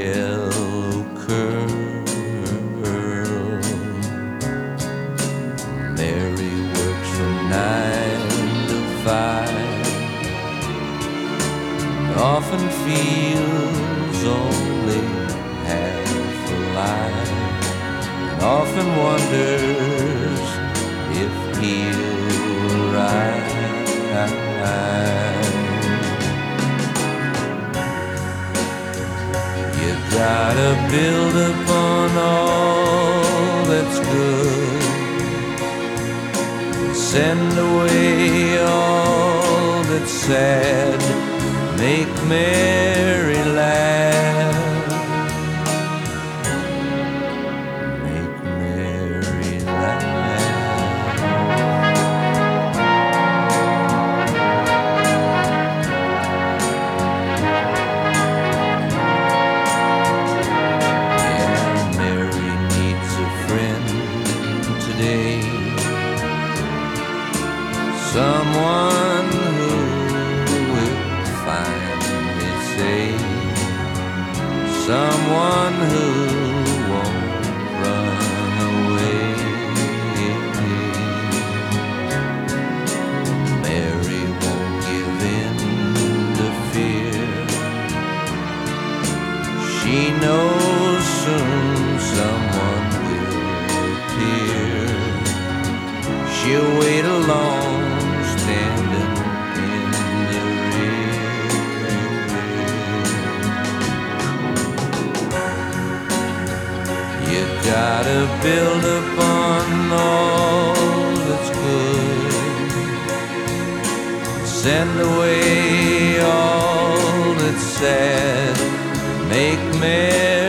yellow curl. Mary works from 9 to 5, often feels only half alive, and often wonders if he'll arrive. You gotta build upon all that's good, send away all that's sad, make Mary laugh, make Mary laugh. Yeah, Mary needs a friend today, someone who will finally say, someone who won't run away. Mary won't give in to fear. She knows soon someone will appear. She'll wait alone, standing in the rear. You gotta build upon all that's good, send away all that's sad, make Mary